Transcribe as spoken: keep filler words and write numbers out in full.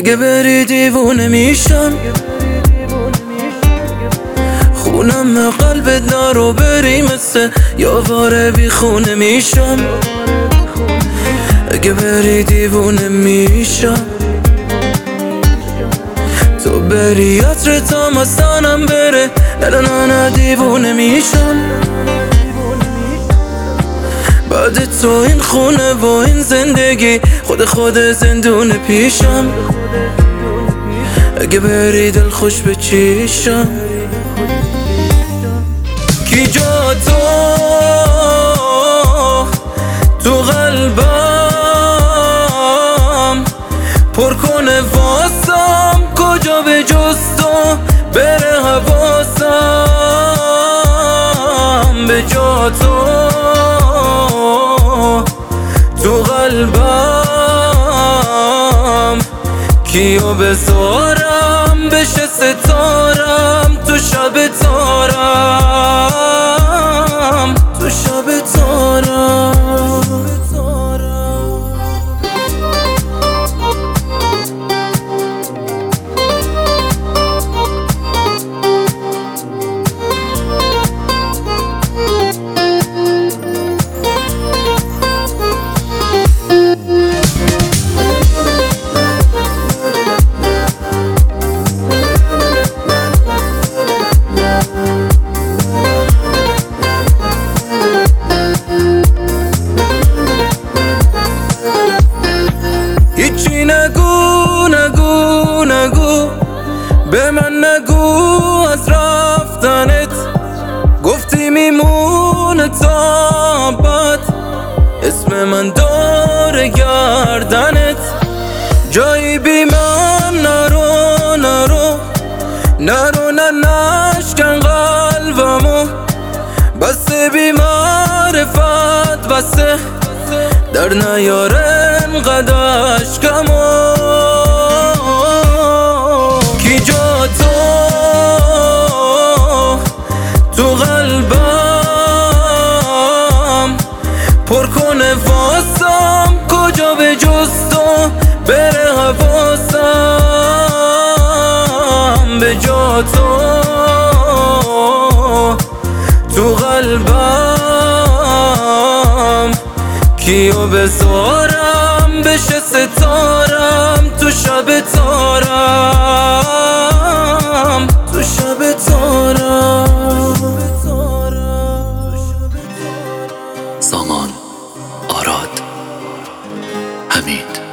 اگه بری دیوونه میشم، خونم قلبت نرو بری مثل یاواره بی خونه میشم. اگه بری دیوونه میشم، تو بری عطر تا مستانم بره، نه نه نه دیوونه میشم. بعد تو این خونه و این زندگی خود خود زندون پیشم. اگه بری دل خوش بچیشم، کی جا تو تو قلبم پر کنه واسم، کجا به جز تو بره حواسم. به جا تو تو قلبم کیو بذارم بشه ستارم تو شب تارم، تو شب تارم. هیچی نگو نگو نگو به من، نگو از رفتنت. گفتی میمونه تا بعد، اسم من داره گردنت. جایی بی من نرو نرو نرو، نه نشکن قلبمو. بسه بی معرفت بسه، در نیاره انقدر اشکمو. کی جا تو تو قلبم پر کنه واسم، کجا به جز تو بره حواسم. به جا تو تو قلبم کیو بذارم بشه ستارم تو شب تارم، تو شب تارم. سامان، آراد، حمید.